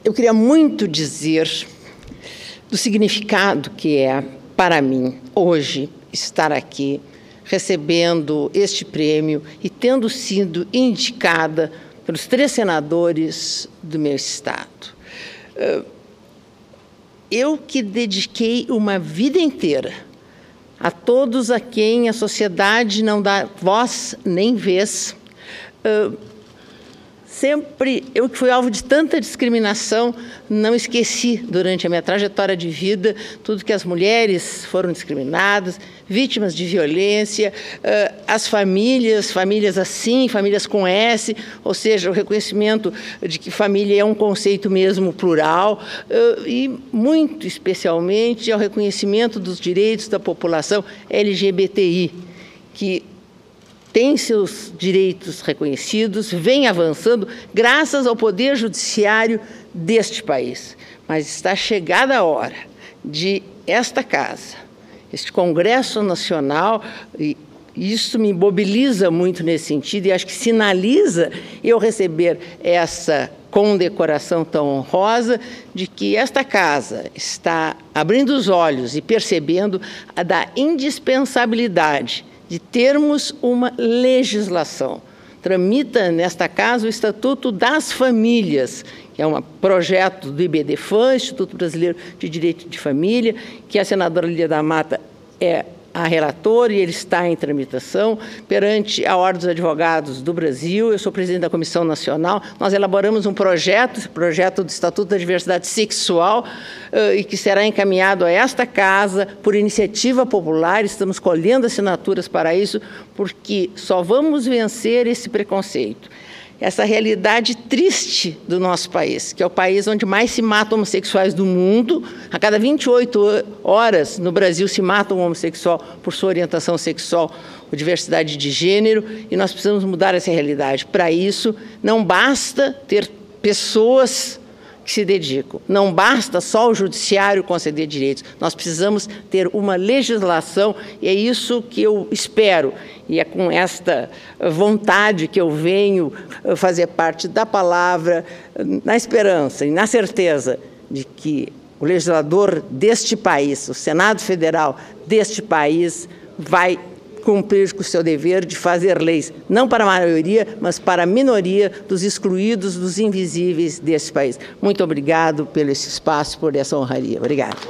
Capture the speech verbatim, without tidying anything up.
eu queria muito dizer do significado que é, para mim, hoje, estar aqui, recebendo este prêmio e tendo sido indicada pelos três senadores do meu estado. Eu que dediquei uma vida inteira a todos a quem a sociedade não dá voz nem vez, sempre, eu que fui alvo de tanta discriminação, não esqueci durante a minha trajetória de vida tudo que as mulheres foram discriminadas, vítimas de violência, as famílias, famílias assim, famílias com S, ou seja, o reconhecimento de que família é um conceito mesmo plural, e muito especialmente ao reconhecimento dos direitos da população L G B T I, que tem seus direitos reconhecidos, vem avançando graças ao Poder Judiciário deste país. Mas está chegada a hora de esta Casa, este Congresso Nacional, e isso me mobiliza muito nesse sentido, e acho que sinaliza eu receber essa condecoração tão honrosa, de que esta Casa está abrindo os olhos e percebendo a da indispensabilidade de termos uma legislação. Tramita nesta Casa o Estatuto das Famílias, que é um projeto do I B D F A M, Instituto Brasileiro de Direito de Família, que a senadora Lídia da Mata é a relatora e ele está em tramitação perante a Ordem dos Advogados do Brasil. Eu sou presidente da Comissão Nacional. Nós elaboramos um projeto, esse projeto do Estatuto da Diversidade Sexual, uh, e que será encaminhado a esta Casa por iniciativa popular. Estamos colhendo assinaturas para isso, porque só vamos vencer esse preconceito, essa realidade triste do nosso país, que é o país onde mais se matam homossexuais do mundo. A cada vinte e oito horas no Brasil se mata um homossexual por sua orientação sexual ou diversidade de gênero, e nós precisamos mudar essa realidade. Para isso, não basta ter pessoas que se dedicam, não basta só o judiciário conceder direitos, nós precisamos ter uma legislação, e é isso que eu espero, e é com esta vontade que eu venho fazer parte da palavra, na esperança e na certeza de que o legislador deste país, o Senado Federal deste país, vai cumprir com o seu dever de fazer leis, não para a maioria, mas para a minoria dos excluídos, dos invisíveis desse país. Muito obrigado pelo esse espaço, por essa honraria. Obrigado.